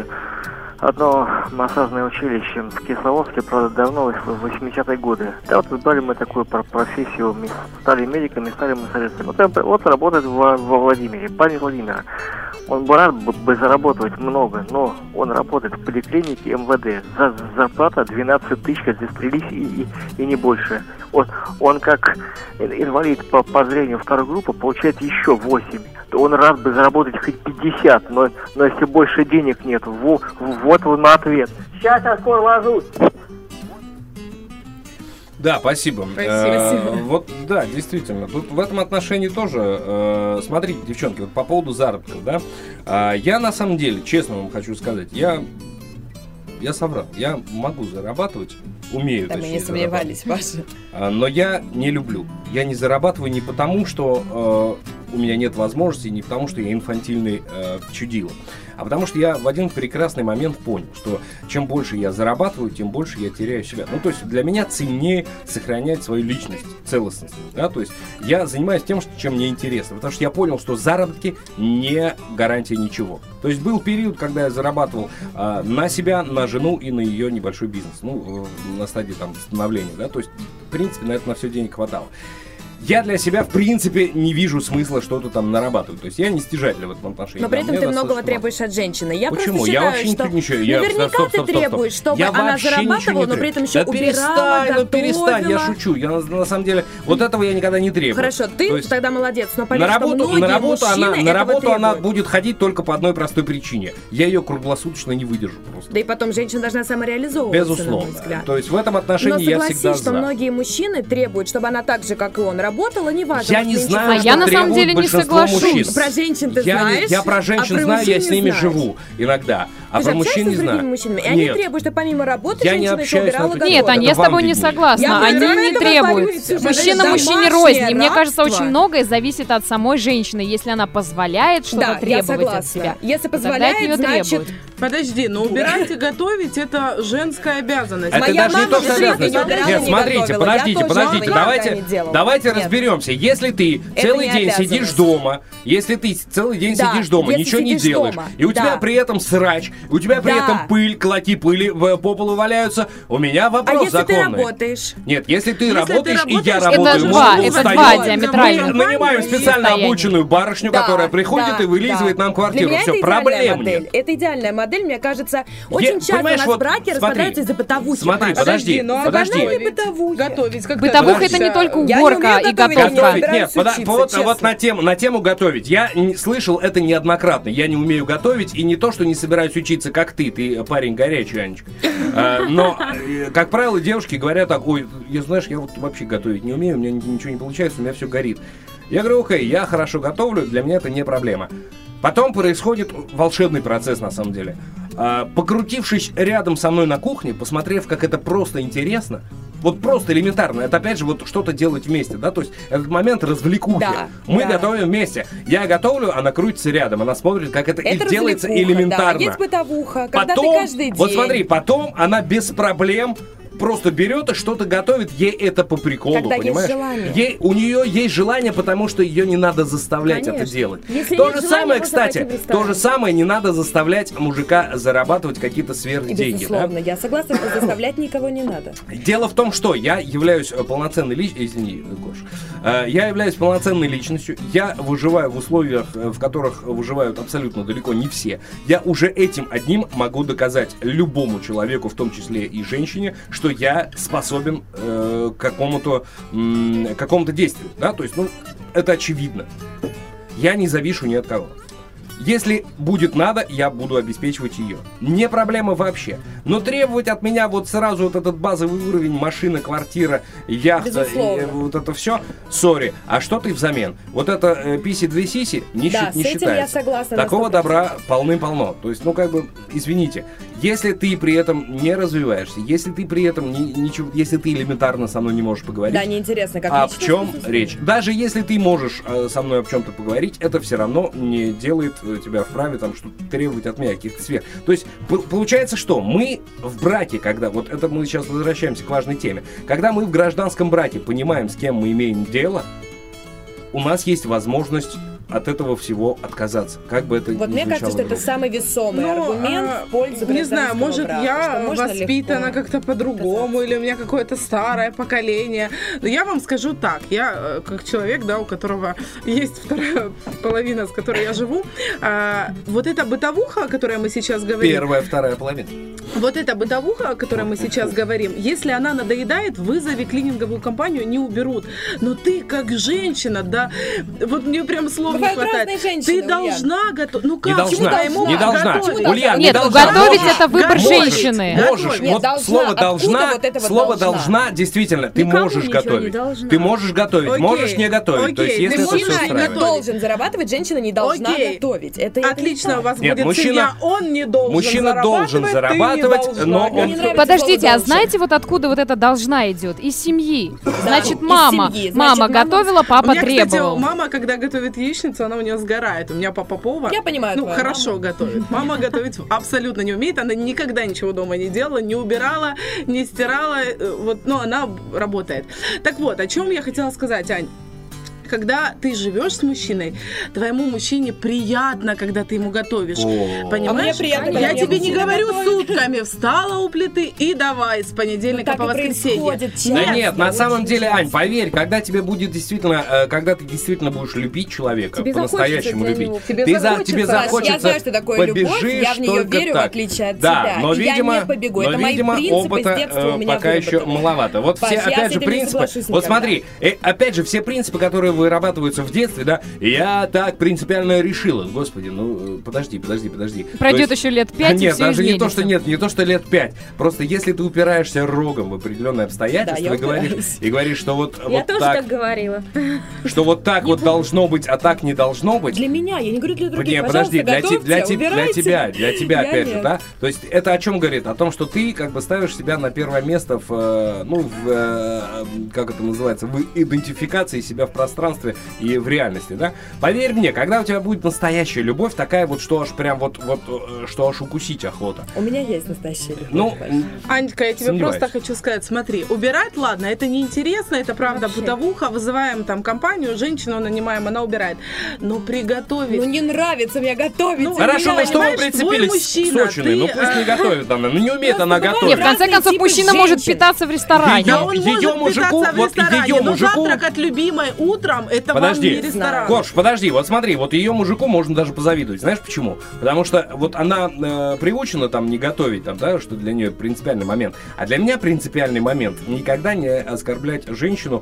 одно массажное училище в Кисловодске, правда, давно, в восьмидесятые годы. Да, вот выбрали мы такую про- профессию, мы стали медиками, стали массажистами. Вот, он- вот он работает во, во Владимире, парень из Владимира. Он бы рад бы, бы заработать много, но он работает в поликлинике эм вэ дэ. За, зарплата двенадцать тысяч, застрелись и, и, и не больше. Он, он как инвалид по, по зрению второй группы получает еще восемь. Он рад бы заработать хоть пятьдесят, но, но если больше денег нет, во, вот он ответ. Сейчас я скоро ложусь. Да, спасибо. Спасибо. Э, вот, да, действительно. Тут в этом отношении тоже, э, смотрите, девчонки, вот по поводу заработков, да, э, я на самом деле, честно вам хочу сказать, я, я соврал, я могу зарабатывать, умею, Да, мы точнее, не сомневались, Паша. э, но я не люблю. Я не зарабатываю не потому, что э, у меня нет возможности, не потому, что я инфантильный э, чудило, а потому что я в один прекрасный момент понял, что чем больше я зарабатываю, тем больше я теряю себя. Ну, то есть для меня ценнее сохранять свою личность, целостность. Да? То есть я занимаюсь тем, чем мне интересно, потому что я понял, что заработки не гарантия ничего. То есть был период, когда я зарабатывал э, на себя, на жену и на ее небольшой бизнес. Ну, э, на стадии там становления, да, то есть в принципе на это на все денег хватало. Я для себя, в принципе, не вижу смысла что-то там нарабатывать. То есть я не стяжатель в этом отношении. Но при Да, этом мне ты многого достаточно требуешь от женщины. Я Почему? просто Я считаю, вообще не что требую. Я- наверняка стоп, стоп, ты стоп, стоп. требуешь, чтобы Я она вообще ничего не зарабатывала, но при требую. этом еще Да убирала, перестань, ну перестань, я готовила. шучу. Я на, на самом деле, вот этого я никогда не требую. Хорошо, ты То есть тогда молодец, но поверь, на что работу, многие на работу, она, мужчины на этого работу она требуют. будет ходить только по одной простой причине. Я ее круглосуточно не выдержу просто. Да и потом женщина должна самореализовываться, на мой Безусловно. взгляд. То есть в этом Но отношении я согласись, всегда что за. многие мужчины требуют, чтобы она так же, как и он, работала, неважно. Я может, не меньше знаю, А что я на самом требует деле не большинство соглашусь. мужчин. Про женщин ты я, не- знаешь, я про а женщин про знаю, я мужчин с не ними знаешь. живу иногда. А Ты про же мужчин общаешься не с другими знаю. мужчинами, и они Нет. требуют, что помимо работы Я не женщина еще общаюсь убирала, на эту готовила. Нет, Ань, я с вам тобой не виднее. согласна. Я Они про не это требуют. говорю, Ксюша, Мужчина это мужчине домашнее рознь. И мне кажется, рабство. очень многое зависит от самой женщины. Если она позволяет что-то Да, я требовать от согласна. себя, Если то тогда от нее позволяет, значит... требуют. Подожди, но убирать и готовить это женская обязанность. Это Моя даже не мама то, что в жизни обязанность. никогда Нет, не смотрите, готовила. подождите, Я тоже подождите, никогда давайте, не делала. давайте Нет. разберемся. Если ты Это целый не день обязанность. сидишь дома, если ты целый день Да, сидишь дома, если ничего не сидишь делаешь, дома, и у тебя да. при этом срач, у тебя при Да. этом пыль, клоки пыли в- по полу валяются, у меня А вопрос если ты законный. работаешь? Нет, если ты Если ты работаешь, и я работаешь, работаю, это мы два, оба это устаем. два Мы диаметрально нанимаем специально состояния. обученную барышню, Да, которая приходит да, и вылизывает да. нам Для квартиру. меня Все, это идеальная проблем модель. нет. Это идеальная модель, мне кажется. Очень часто у понимаешь, нас вот браки смотри, распадаются из-за бытовухи. Смотри, Паш. подожди, ну, а подожди. готовить? Бытовухи. Готовить, как Бытовуха ты это не относишься? только Я не уборка умею и готовить, я не готовка. Готовить, нет, собираюсь пода- учиться, вот, честно. вот на тему, на тему готовить. Я не- слышал это неоднократно. Я не умею готовить, и не то, что не собираюсь учиться, как ты. Ты парень горячий, Анечка. А, Но, э, как правило, девушки говорят так: ой, я, знаешь, я вот вообще готовить не умею, у меня ни- ничего не получается, у меня все горит. Я говорю: окей, я хорошо готовлю, для меня это не проблема. Потом происходит волшебный процесс, на самом деле. А, покрутившись рядом со мной на кухне, посмотрев, как это просто интересно, вот просто элементарно, это опять же вот что-то делать вместе, да, то есть этот момент развлекухи. Да, Мы да. готовим вместе. Я готовлю, она крутится рядом, она смотрит, как это, Это и делается развлекуха, элементарно. Да. Есть бытовуха, когда Потом, ты каждый день... вот смотри, потом она без проблем просто берет и что-то готовит, ей это по приколу, Когда есть понимаешь? желание. Ей, у нее есть желание, потому что ее не надо заставлять Конечно. это делать. Если то нет же желания, самое, можно кстати, пойти в то ресторан. же самое не надо заставлять мужика зарабатывать какие-то сверхденьги. Безусловно, я согласна, что заставлять никого не надо. Дело в том, что я являюсь э, полноценной личностью, извини, Гош, Э, я являюсь полноценной личностью, я выживаю в условиях, э, в которых выживают абсолютно далеко не все. Я уже этим одним могу доказать любому человеку, в том числе и женщине, что я способен э, к какому-то, м, какому-то действию, да, то есть, ну, это очевидно. Я не завишу ни от кого. Если будет надо, я буду обеспечивать ее. Не проблема вообще. Но требовать от меня вот сразу вот этот базовый уровень: машина, квартира, яхта, Безусловно. и вот это все, сори. А что ты взамен? Вот это э, писи две сиси не, Да, щи- не с этим считается. я согласна на Такого сто процентов. добра полным-полно. То есть, ну как бы, извините, если ты при этом не развиваешься, если ты при этом не, ничего, если ты элементарно со мной не можешь поговорить, Да, неинтересно, как а личность, в чем безусловно. речь? Даже если ты можешь э, со мной об чем-то поговорить, это все равно не делает э, тебя вправе там что-то требовать от меня, каких-то сфер. То есть п- получается, что мы в браке, когда, вот это мы сейчас возвращаемся к важной теме, когда мы в гражданском браке понимаем, с кем мы имеем дело, у нас есть возможность от этого всего отказаться. Как бы это Вот ни мне кажется, что звучало это самый весомый Ну, аргумент а, в пользу не знаю, гражданского может, брака, я что можно воспитана легко как-то по-другому, или у меня какое-то старое поколение. Но я вам скажу так, я э, как человек, да, у которого есть вторая половина, с которой я живу, а, вот эта бытовуха, о которой мы сейчас говорим... Первая, вторая половина. Вот эта бытовуха, о которой мы сейчас говорим, если она надоедает, вызови клининговую компанию, не уберут. Но ты как женщина, да, вот мне прям слов не Бывают хватает. разные женщины, Ты Ульян. должна готовить. Ну как? Не должна, Ему не должна. готовить? Ульян, не Нет, должна. готовить Можешь, это выбор можешь, женщины. Можешь. Нет, Вот должна. слово Откуда должна, вот это вот слово должна? должна, действительно, ты Никому можешь ничего не готовить. должна. Ты можешь готовить, Окей, можешь не готовить. То есть, окей, если это все мужчина Мужчина устраивает. готовит. должен зарабатывать, женщина не должна Окей. готовить. Это, это не Отлично, так. у вас Нет, будет мужчина- семья, он не должен мужчина зарабатывать, должен ты не зарабатывать, должна. но Мне он- не нравится Подождите, слово а «должен». знаете, вот откуда вот эта должна идет? Из семьи. Значит, из мама. семьи. Значит, Мама мама- готовила, У папа меня, кстати, требовал. мама, когда готовит яичницу, она у нее сгорает. У меня папа повар. Я понимаю Ну, твою хорошо маму. готовит. Мама готовить абсолютно не умеет. Она никогда ничего дома не делала, не убирала, не стирала. э, Вот, но она работает. Так вот, о чем я хотела сказать, Ань. Когда ты живешь с мужчиной, твоему мужчине приятно, когда ты ему готовишь. О. Понимаешь? А мне приятно, когда Я мне тебе не мужчина говорю готовит. сутками. Встала у плиты и давай с понедельника Ну, так по и воскресенье. происходит Да часто, нет, на очень самом деле, часто. Ань, поверь, когда тебе будет действительно, э, когда ты действительно будешь любить человека, Тебе по-настоящему захочется для любить, него. Тебе ты за, захочется. тебе Саш, захочется, я знаю, что такое любовь, побежишь я в нее только верю, в так. отличие от да, тебя. но, И я видимо, не побегу. но, Это мои видимо, принципы с опыта детства э, у меня пока еще выработаны. маловато. Вот Паш, все, я с опять же, этим не принципы. соглашусь Вот никогда. смотри, э, опять же, все принципы, которые вырабатываются в детстве, да, я так принципиально решила. Господи, ну, э, подожди, подожди, подожди. Пройдет То есть- еще лет пять, и Нет, все даже не то, изменится. что нет, не то, что лет пять. Просто если ты упираешься рогом в определенные обстоятельства Да, я и говоришь, упираюсь. и говоришь, что вот, Я вот тоже так, так говорила. что вот так вот должно быть, а так не должно быть. Для меня, я не говорю для других. Не, Пожалуйста, подожди, для, те- готовьте, для, те- для убирайте. тебя, для тебя, Я опять же, нет. да? То есть это о чем говорит? О том, что ты как бы ставишь себя на первое место в, э, ну, в, э, как это называется, в идентификации себя в пространстве и в реальности, да? Поверь мне, когда у тебя будет настоящая любовь, такая вот, что аж прям вот, вот э, что аж укусить охота. У меня есть настоящая любовь. Ну, Анечка, я тебе Сомневаюсь. просто хочу сказать, смотри, убирать, ладно, это неинтересно, это правда Вообще. бытовуха, вызываем там компанию, женщину нанимаем, она убирает. Но приготовить... Ну не нравится мне готовить. Ну, хорошо, Илья, ну что вы понимаешь, прицепились твой к мужчина, Сочиной? ты, Ну пусть не э, готовит она, ну не умеет она бывает готовить. Нет, в конце разные концов, типы мужчина может женщин. питаться в ресторане. Её- Да он Её может мужику, питаться в вот ресторане, её но мужику- завтрак от любимой утром, это Подожди. вам не ресторан. Корж, подожди, вот смотри, вот ее мужику можно даже позавидовать. Знаешь почему? Потому что вот она э, приучена там не готовить, там, да, что для нее принципиальный момент. А для меня принципиальный момент никогда не оскорблять женщину,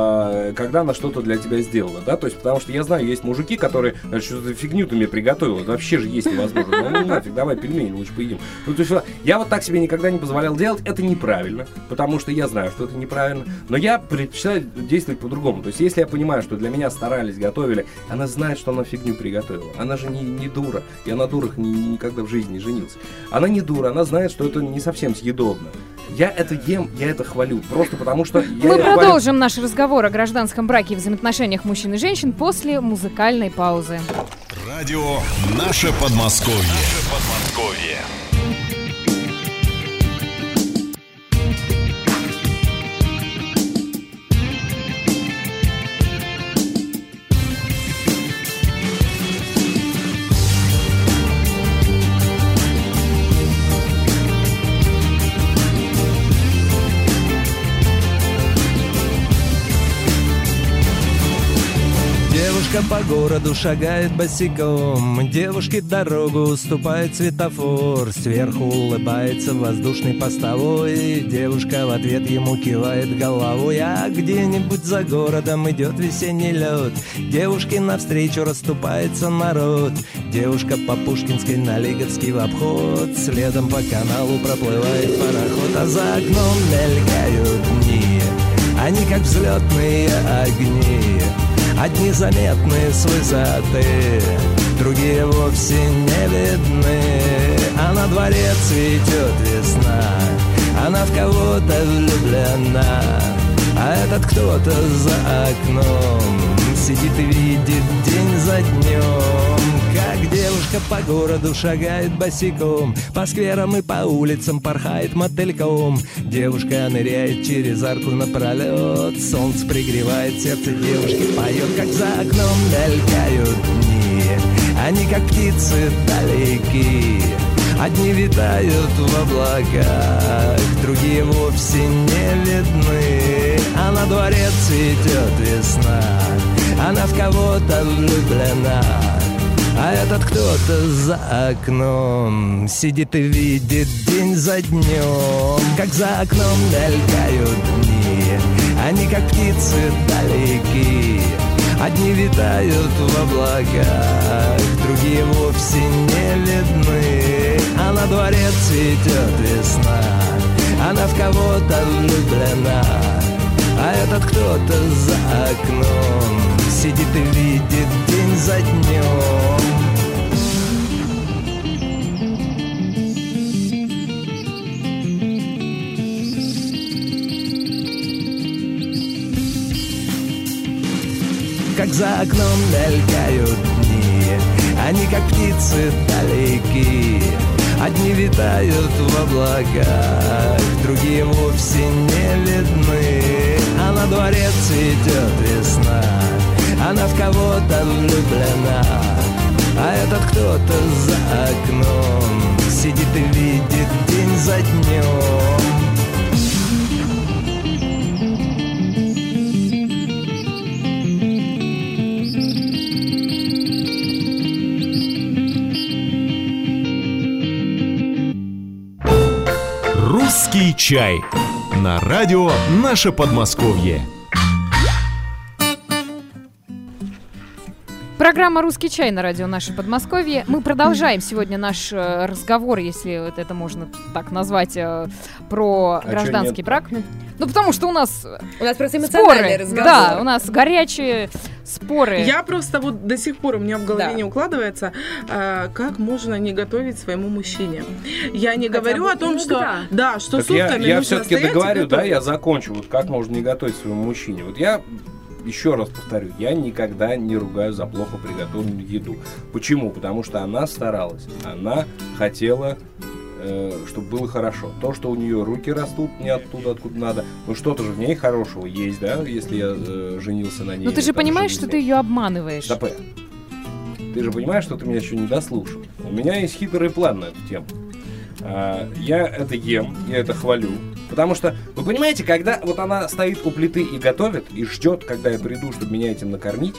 э, когда она что-то для тебя сделала, да, то есть потому что я знаю, есть мужики, которые э, что-то фигню ты мне приготовила, это вообще же есть невозможно. Ну нафиг, давай пельмени лучше поедим. Ну то есть я вот так себе никогда не позволял делать, это неправильно, потому что я знаю, что это неправильно, но я предпочитаю действовать по-другому. То есть если я понимаю, что для меня старались, готовили, она знает, что она фигню приготовила. Она же не, не дура. Я на дурах ни- никогда в жизни не женился. Она не дура, она знает, что это не совсем съедобно. Я это ем, я это хвалю. Просто потому что я Мы это хвалю. продолжим наш разговор о гражданском браке и взаимоотношениях мужчин и женщин после музыкальной паузы. Радио «Наше Подмосковье». Наше Подмосковье. Девушка по городу шагает босиком, девушке дорогу уступает светофор. Сверху улыбается воздушный постовой, девушка в ответ ему кивает головой. А где-нибудь за городом идет весенний лед, девушке навстречу расступается народ. Девушка по Пушкинской на Лиговский в обход, следом по каналу проплывает пароход. А за окном мелькают дни, они как взлетные огни. Одни заметны с высоты, другие вовсе не видны. А на дворе цветет весна, она в кого-то влюблена. А этот кто-то за окном сидит и видит день за днем, как девушка по городу шагает босиком, по скверам и по улицам порхает мотыльком. Девушка ныряет через арку напролет, солнце пригревает сердце девушки, поет, как за окном мелькают дни. Они как птицы далеки, одни витают в облаках, другие вовсе не видны. А на дворе цветет весна, она в кого-то влюблена, а этот кто-то за окном сидит и видит день за днем, как за окном мелькают дни. Они как птицы далеки, одни витают в облаках, другие вовсе не видны. А на дворе цветет весна, она в кого-то влюблена, а этот кто-то за окном сидит и видит день за днем. Как за окном мелькают дни, они как птицы далеки, одни витают в облаках, другие вовсе не видны. А на дворе цветет весна, она в кого-то влюблена, а этот кто-то за окном сидит и видит день за днем. «Русский чай» на радио «Наше Подмосковье». Программа «Русский чай» на радио «Наше Подмосковье». Мы продолжаем сегодня наш э, разговор, если вот это можно так назвать, э, про А гражданский брак. Ну, потому что у нас У нас просто эмоциональный споры. разговор. Да, у нас горячие споры. Я просто вот до сих пор у меня в голове Да. не укладывается, а, как можно не готовить своему мужчине. Я не Хотя говорю бы о том, что иногда. да, что Так я, сутками я нужно все-таки стоять и договорю, да, готовить. я закончу. Вот как можно не готовить своему мужчине. Вот я еще раз повторю, я никогда не ругаю за плохо приготовленную еду. Почему? Потому что она старалась, она хотела, э, чтобы было хорошо. То, что у нее руки растут не оттуда, откуда надо, ну что-то же в ней хорошего есть, да, если я э, женился на ней. Но ты же там, понимаешь, жил что с ты ней. ее обманываешь. Да, П. Ты же понимаешь, что ты меня еще не дослушал. У меня есть хитрый план на эту тему. А, я это ем, я это хвалю. Потому что, вы понимаете, когда вот она стоит у плиты и готовит, и ждет, когда я приду, чтобы меня этим накормить,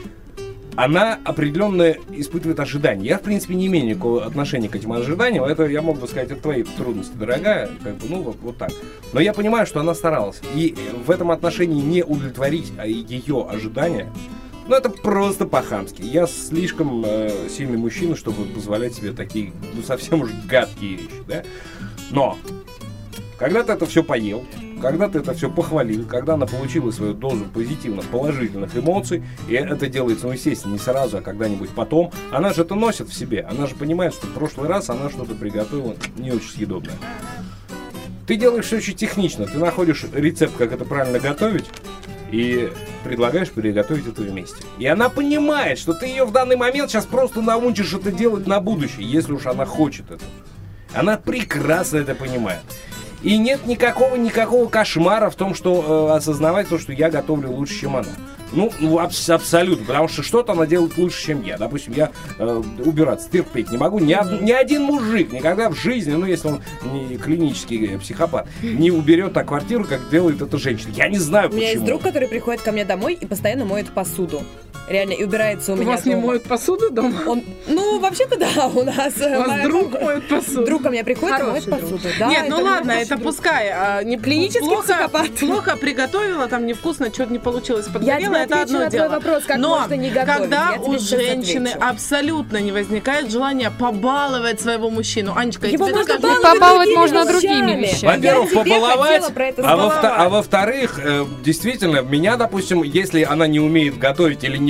она определенно испытывает ожидания. Я, в принципе, не имею никакого отношения к этим ожиданиям. Это, я мог бы сказать, это твои трудности, дорогая. Как бы, ну, вот, вот так. Но я понимаю, что она старалась. И в этом отношении не удовлетворить ее ожидания, ну, это просто по-хамски. Я слишком э, сильный мужчина, чтобы позволять себе такие, ну, совсем уж гадкие вещи, да? Но, когда ты это все поел, когда ты это все похвалил, когда она получила свою дозу позитивных, положительных эмоций, и это делается, ну, естественно, не сразу, а когда-нибудь потом, она же это носит в себе. Она же понимает, что в прошлый раз она что-то приготовила не очень съедобное. Ты делаешь все очень технично. Ты находишь рецепт, как это правильно готовить, и предлагаешь приготовить это вместе. И она понимает, что ты ее в данный момент сейчас просто научишь это делать на будущее, если уж она хочет это. Она прекрасно это понимает. И нет никакого никакого кошмара в том, что э, осознавать то, что я готовлю лучше, чем она. Ну, ну аб- абсолютно, потому что что-то она делает лучше, чем я. Допустим, я э, убираться терпеть не могу. Ни, од- ни один мужик никогда в жизни, ну, если он не клинический психопат, не уберет так квартиру, как делает эта женщина. Я не знаю, У меня почему. есть друг, который приходит ко мне домой и постоянно моет посуду. Реально, и убирается у, У меня вас не дома. моют посуду дома? Он, ну, вообще-то да, у нас... У вас друг моет посуду? Друг ко мне приходит и моет Хороший друг. посуду. Да, Нет, ну это ладно, хороший это друг. пускай. А, не Клинический плохо, психопат. плохо приготовила, там невкусно, что-то не получилось, Я подгорело, тебе это отвечу одно на твой дело. вопрос, как Но можно не готовить. когда Я тебе у сейчас женщины отвечу. абсолютно не возникает желания побаловать своего мужчину, Анечка, я Его тебе можно скажу, баловать Побаловать другими можно вещами. другими вещами. Во-первых, Я тебе побаловать, хотела про это а, во- сказать. а во-вторых, э, действительно, меня, допустим, если она не умеет готовить или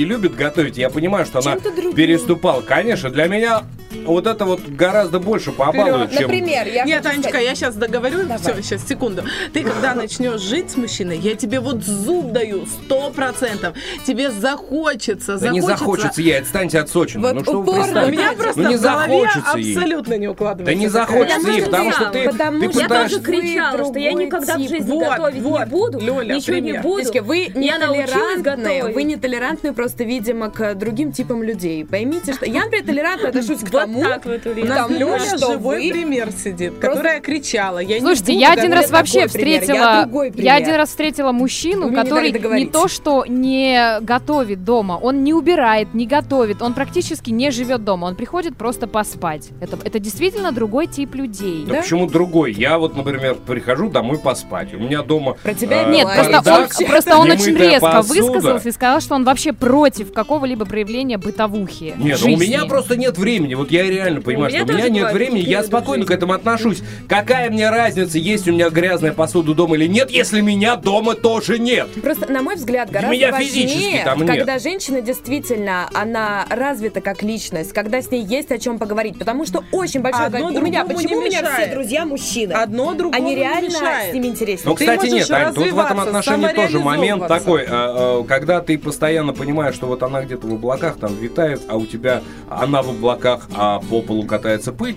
не любит готовить, я понимаю, что она Чем-то другим. переступала. Конечно, для меня вот это вот гораздо больше побалует, чем... Например, я Нет, хочу Анечка, сказать- я сейчас договорю. Давай. Все, сейчас, секунду. Ты, когда начнешь жить с мужчиной, я тебе вот зуб даю, сто процентов. Тебе захочется, Да не захочется ей, отстаньте от Сочи. Вот Ну что вы упорно. У представили? меня просто Ну не в голове захочется ей. абсолютно не укладывается. Да не такая- захочется ей, Я потому тоже что знала, ты, потому ты что Я пытаешься... тоже кричала, что я другой никогда в тип. жизни Вот, готовить вот, не буду, Лёля, ничего не пример. буду. Девочки, вы Я научилась нетолерантны, готовить. вы нетолерантны просто, видимо, к другим типам людей. Поймите, что я, например, толерантно отношусь к Вот тому, так вот, У Ульяна. нас Тому, Лёля что живой вы- пример сидит, Просто- которая кричала. Я Слушайте, не я буду один готовить. раз вообще такой пример, я встретила, другой я пример. один раз встретила мужчину, Вы мне не который дали договорить. не то что не готовит дома, он не убирает, не готовит, он практически не живет дома, он приходит просто поспать. Это, это действительно другой тип людей. Да почему другой? Я вот, например, прихожу домой поспать. У меня дома... Про тебя э, Нет, Ой, просто он, бардак, просто он очень немытая резко посуда. высказался и сказал, что он вообще против какого-либо проявления бытовухи. Нет, в ну у жизни. меня просто нет времени. Вот я реально понимаю, меня что у меня тоже нет бывают времени. такие Я периоды в спокойно к жизни. этому отношусь. Какая мне разница, есть у меня грязная посуда дома или нет, если меня дома тоже нет? Просто, на мой взгляд, гораздо меня физически важнее, там нет. когда женщина действительно, она развита как личность, когда с ней есть о чем поговорить. Потому что очень большое Одно количество... У меня, другому почему не у меня мешает. все друзья мужчины? Одно другому Они не реально мешает. с ними интереснее. Ну, Ты кстати, можешь нет, Ань, тут в этом развиваться, отношении тоже момент самореализовываться. такой, э, э, когда ты постоянно понимаешь, что вот она где-то в облаках там витает, а у тебя она в облаках, а по полу катается пыль.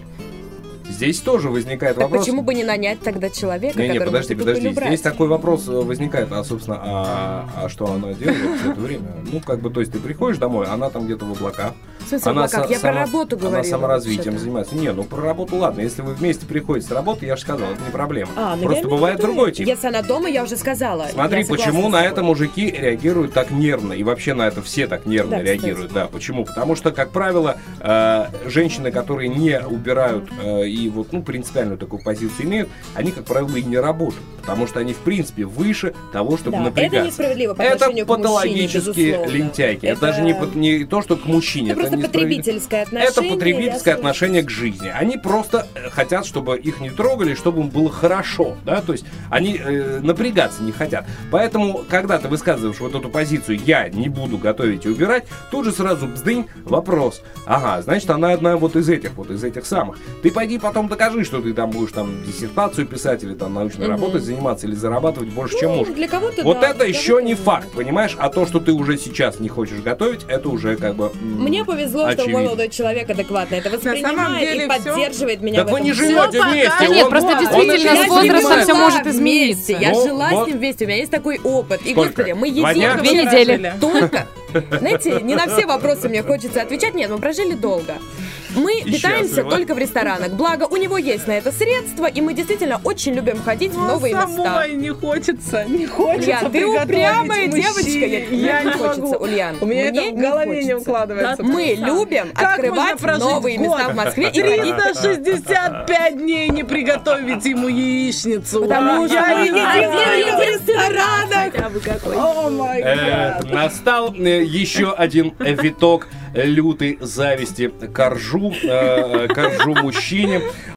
Здесь тоже возникает Так вопрос. почему бы не нанять тогда человека, Не, не, который подожди, может эту подожди. пыль убрать? Здесь такой вопрос э, возникает, а, собственно, а, а что она делает все это время? Ну, как бы, то есть ты приходишь домой, она там где-то в облаках. В смысле, в Она облаках? са- Я про сама- работу говорила. Она саморазвитием вообще-то. занимается. Не, ну про работу ладно. Если вы вместе приходите с работы, я же сказал, это не проблема. А, ну Просто я имею бывает в виду, другой тип. Если она дома, я уже сказала. Смотри, Я согласна почему с на тобой. это мужики реагируют так нервно. И вообще на это все так нервно Да, кстати. реагируют. Да, почему? Потому что, как правило, э, женщины, которые не убирают э, и вот, ну, принципиальную такую позицию имеют, они, как правило, и не работают. Потому что они, в принципе, выше того, чтобы Да, напрягаться. это несправедливо по Это отношению к мужчине, патологические безусловно. лентяйки. Это... Это- даже не, по- не то, что к мужчине. Это просто несправедливо. потребительское отношение. Это потребительское я отношение к жизни. Они просто э, хотят, чтобы их не трогали, чтобы им было хорошо, да, то есть они э, напрягаться не хотят. Поэтому, когда ты высказываешь вот эту позицию «я не буду готовить и убирать», тут же сразу бздынь, вопрос. Ага, значит, она одна вот из этих, вот из этих самых. Ты пойди потом докажи, что ты там будешь там диссертацию писать или там научной Мгм. работой заниматься или зарабатывать больше, чем Ну, муж. для кого-то Вот да, это для еще кого-то не нет. факт, понимаешь? А то, что ты уже сейчас не хочешь готовить, это уже как бы м, Мне повезло, что очевидно. мой молодой человек адекватно это воспринимает самом деле и всё- поддерживает меня Так в вы этом. не всем. живете Всё вместе. пока. Нет, он- просто он действительно еще с не возрастом понимает. всё может вместе, измениться. Я Ну, жила вот. с ним вместе, у меня есть такой опыт. И, Сколько? господи, мы Два едим дня? Две недели. только. Знаете, не на все вопросы мне хочется отвечать. Нет, мы прожили долго. Мы И питаемся счастливо. только в ресторанах. Благо, у него есть на это средства, и мы действительно очень любим ходить в Ну, новые места. самой не хочется, не хочется Ульян, ты приготовить упрямая мужчине. девочка. Я, Я не не хочется, могу. Ульян. У меня Мне это в голове не хочется. укладывается. Мы просто. любим Как открывать можно прожить новые год? места в Москве и ходить. триста шестьдесят пять дней не приготовить ему яичницу. Потому А что я мы не едим делаю. в ресторанах. Хотя бы какой. О май Э, гад. Настал э, еще один э, виток лютой зависти к ржу, э, к ржу мужчине.